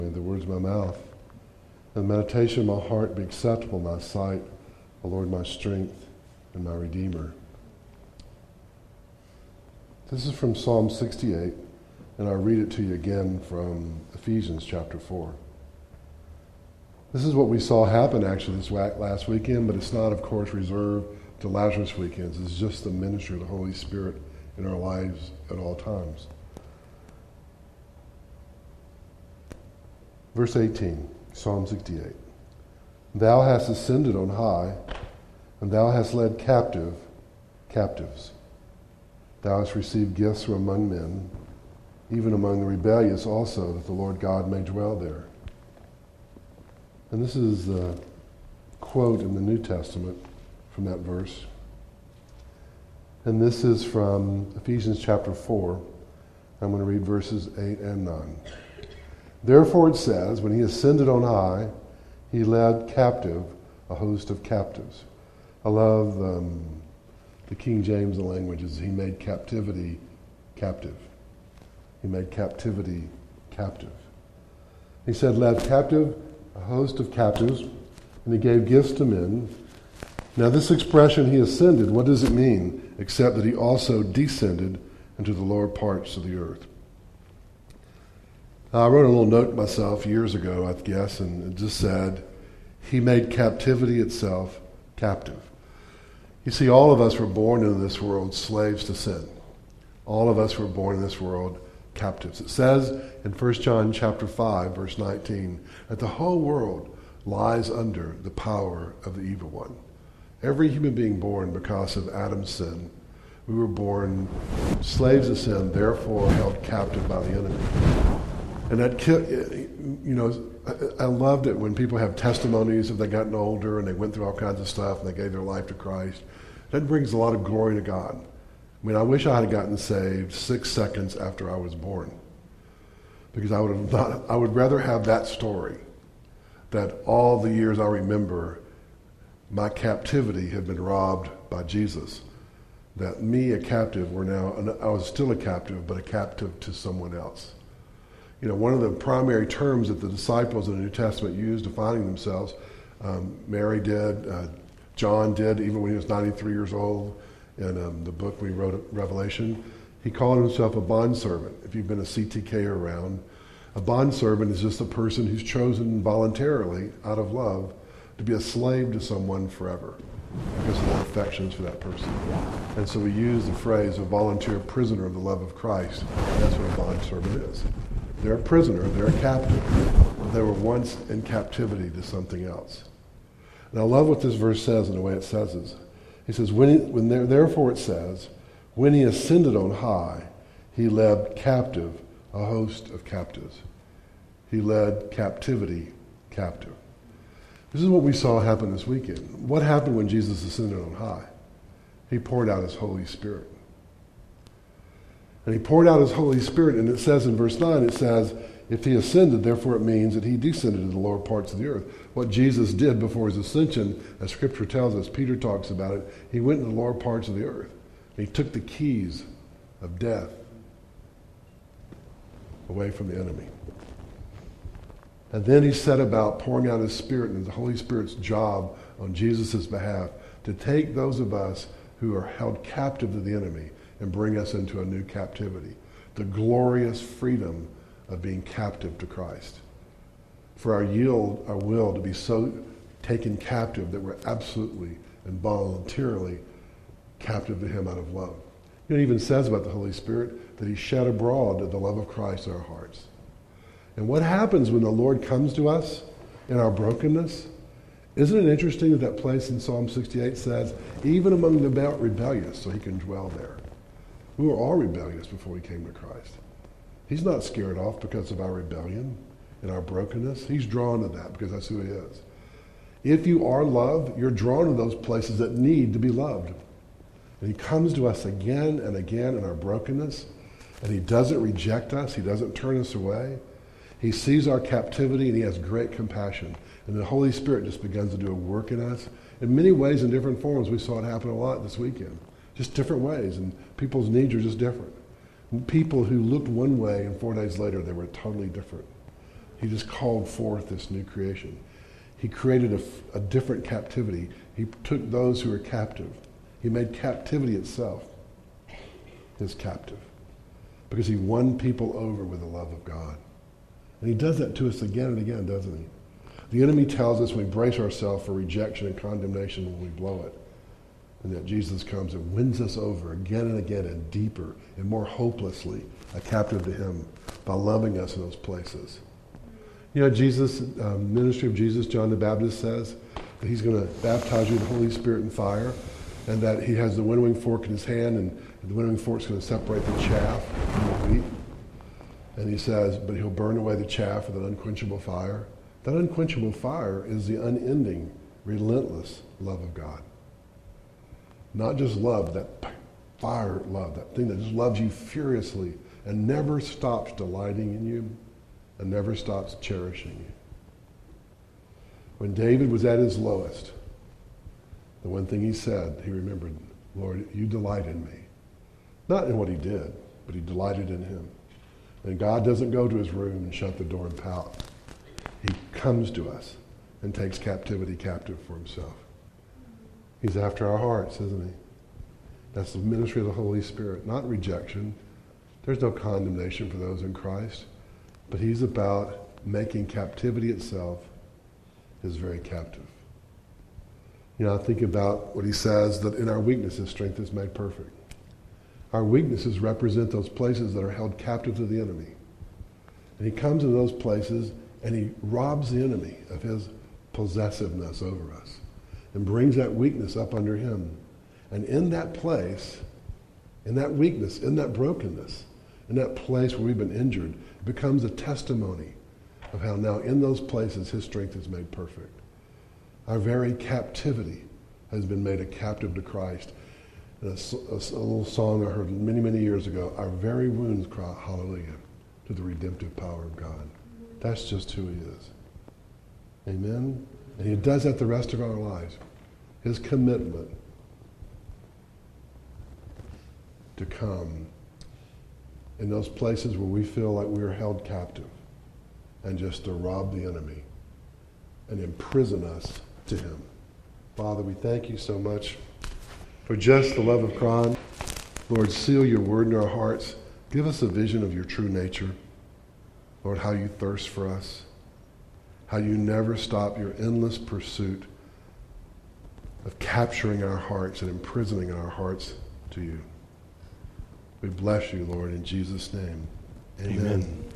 May the words of my mouth and the meditation of my heart be acceptable in thy sight, O Lord, my strength and my Redeemer. This is from Psalm 68, and I'll read it to you again from Ephesians chapter 4. This is what we saw happen actually this last weekend, but it's not, of course, reserved to Lazarus weekends. It's just the ministry of the Holy Spirit in our lives at all times. Verse 18, Psalm 68. Thou hast ascended on high, and thou hast led captives. Thou hast received gifts from among men, even among the rebellious also, that the Lord God may dwell there. And this is the quote in the New Testament from that verse. And this is from Ephesians chapter 4. I'm going to read verses 8 and 9. Therefore it says, when he ascended on high, he led captive a host of captives. I love the King James languages. He made captivity captive. He made captivity captive. He said, led captive a host of captives, and he gave gifts to men. Now this expression, he ascended, what does it mean? Except that he also descended into the lower parts of the earth. I wrote a little note myself years ago, I guess, and it just said, he made captivity itself captive. You see, all of us were born into this world slaves to sin. All of us were born in this world captives. It says in 1 John chapter 5, verse 19, that the whole world lies under the power of the evil one. Every human being born because of Adam's sin, we were born slaves of sin, therefore held captive by the enemy. And that, I loved it when people have testimonies if they've gotten older and they went through all kinds of stuff and they gave their life to Christ. That brings a lot of glory to God. I mean, I wish I had gotten saved 6 seconds after I was born, because I would rather have that story, that all the years I remember, my captivity had been robbed by Jesus. That me, a captive, I was still a captive, but a captive to someone else. You know, one of the primary terms that the disciples in the New Testament used defining themselves, Mary did, John did, even when he was 93 years old, in the book we wrote, Revelation, he called himself a bondservant. If you've been a CTK around, a bondservant is just a person who's chosen voluntarily, out of love, to be a slave to someone forever because of their affections for that person. And so we use the phrase a volunteer prisoner of the love of Christ. That's what a bondservant is. They're a prisoner, they're a captive. They were once in captivity to something else. And I love what this verse says in the way it says it. He says, therefore it says, when he ascended on high, he led captive a host of captives. He led captivity captive. This is what we saw happen this weekend. What happened when Jesus ascended on high? He poured out his Holy Spirit. And he poured out his Holy Spirit, and it says in verse 9, it says, if he ascended, therefore it means that he descended to the lower parts of the earth. What Jesus did before his ascension, as Scripture tells us, Peter talks about it, he went into the lower parts of the earth. And he took the keys of death away from the enemy. And then he set about pouring out his Spirit, and the Holy Spirit's job on Jesus' behalf to take those of us who are held captive to the enemy and bring us into a new captivity. The glorious freedom of being captive to Christ. For our will to be so taken captive that we're absolutely and voluntarily captive to him out of love. It even says about the Holy Spirit that he shed abroad the love of Christ in our hearts. And what happens when the Lord comes to us in our brokenness? Isn't it interesting that place in Psalm 68 says, even among the rebellious, so he can dwell there. We were all rebellious before we came to Christ. He's not scared off because of our rebellion and our brokenness. He's drawn to that because that's who he is. If you are loved, you're drawn to those places that need to be loved. And he comes to us again and again in our brokenness, and he doesn't reject us. He doesn't turn us away. He sees our captivity, and he has great compassion. And the Holy Spirit just begins to do a work in us in many ways, in different forms. We saw it happen a lot this weekend. Just different ways, and people's needs are just different. People who looked one way, and 4 days later, they were totally different. He just called forth this new creation. He created a different captivity. He took those who were captive. He made captivity itself his captive because he won people over with the love of God. And he does that to us again and again, doesn't he? The enemy tells us we brace ourselves for rejection and condemnation when we blow it. And that Jesus comes and wins us over again and again and deeper and more hopelessly a captive to him by loving us in those places. You know, Jesus, ministry of Jesus, John the Baptist says that he's going to baptize you with the Holy Spirit and fire, and that he has the winnowing fork in his hand, and the winnowing fork is going to separate the chaff from the wheat. And he says, but he'll burn away the chaff with an unquenchable fire. That unquenchable fire is the unending, relentless love of God. Not just love, that fire love, that thing that just loves you furiously and never stops delighting in you and never stops cherishing you. When David was at his lowest, the one thing he said, he remembered, Lord, you delight in me. Not in what he did, but he delighted in him. And God doesn't go to his room and shut the door and pout. He comes to us and takes captivity captive for himself. He's after our hearts, isn't he? That's the ministry of the Holy Spirit, not rejection. There's no condemnation for those in Christ. But he's about making captivity itself his very captive. You know, I think about what he says, that in our weaknesses, strength is made perfect. Our weaknesses represent those places that are held captive to the enemy. And he comes to those places and he robs the enemy of his possessiveness over us and brings that weakness up under him. And in that place, in that weakness, in that brokenness, in that place where we've been injured, it becomes a testimony of how now in those places his strength is made perfect. Our very captivity has been made a captive to Christ. And a little song I heard many, many years ago, our very wounds cry hallelujah to the redemptive power of God. That's just who he is. Amen? And he does that the rest of our lives. His commitment to come in those places where we feel like we are held captive and just to rob the enemy and imprison us to him. Father, we thank you so much for just the love of God. Lord, seal your word in our hearts. Give us a vision of your true nature. Lord, how you thirst for us, how you never stop your endless pursuit of capturing our hearts and imprisoning our hearts to you. We bless you, Lord, in Jesus' name. Amen.